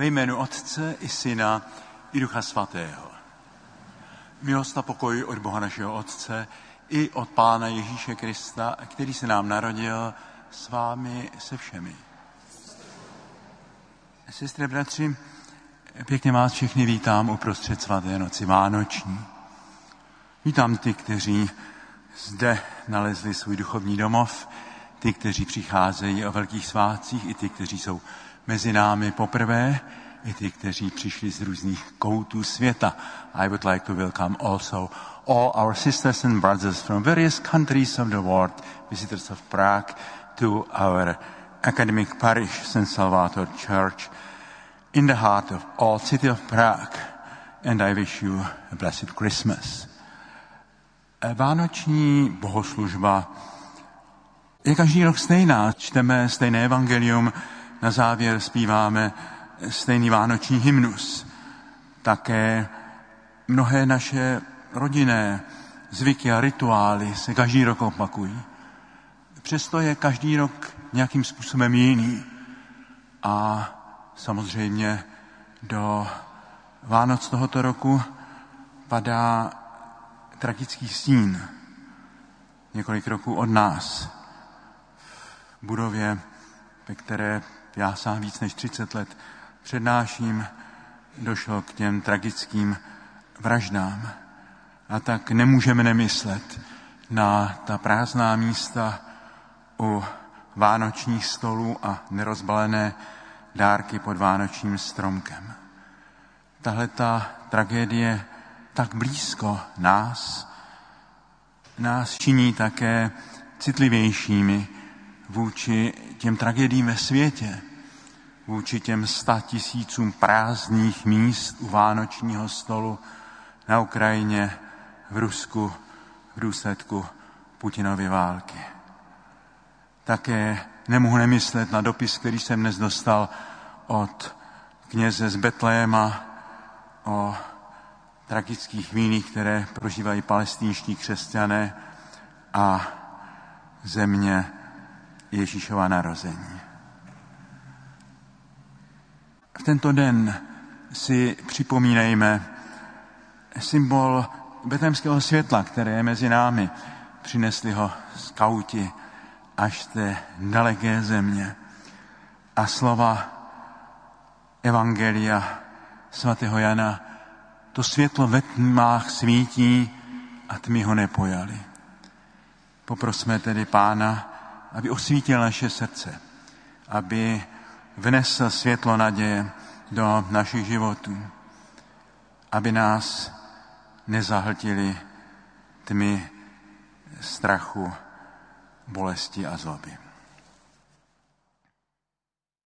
Ve jménu Otce i Syna i Ducha Svatého. Milost a pokoj od Boha našeho Otce i od Pána Ježíše Krista, který se nám narodil, s vámi se všemi. Sestry, bratři, pěkně vás všechny vítám uprostřed svaté noci vánoční. Vítám ty, kteří zde nalezli svůj duchovní domov, ty, kteří přicházejí o velkých svátcích, i ty, kteří jsou mezi námi poprvé, i ty, kteří přišli z různých koutů světa. I would like to welcome also all our sisters and brothers from various countries of the world, visitors of Prague, to our academic parish, St. Salvator Church, in the heart of all city of Prague. And I wish you a blessed Christmas. Vánoční bohoslužba je každý rok stejná. Čteme stejné evangelium, na závěr zpíváme stejný vánoční hymnus. Také mnohé naše rodinné zvyky a rituály se každý rok opakují. Přesto je každý rok nějakým způsobem jiný. A samozřejmě do Vánoc tohoto roku padá tragický stín. Několik roků od nás. V budově, ve které já sám víc než 30 let přednáším, došlo k těm tragickým vraždám. A tak nemůžeme nemyslet na ta prázdná místa u vánočních stolů a nerozbalené dárky pod vánočním stromkem. Tahle ta tragédie tak blízko nás činí také citlivějšími vůči těm tragédiím ve světě, vůči těm 100 000 prázdných míst u vánočního stolu na Ukrajině, v Rusku, v důsledku Putinovy války. Také nemohu nemyslet na dopis, který jsem dnes dostal od kněze z Betléma o tragických chvílích, které prožívají palestinští křesťané a země Ježíšova narození. V tento den si připomínejme symbol betlémského světla, které je mezi námi. Přinesli ho skauti až z té daleké země. A slova Evangelia svatého Jana: to světlo ve tmách svítí a tmy ho nepojali. Poprosme tedy Pána, aby osvítil naše srdce, aby vnesl světlo naděje do našich životů, aby nás nezahltily tmy strachu, bolesti a zloby.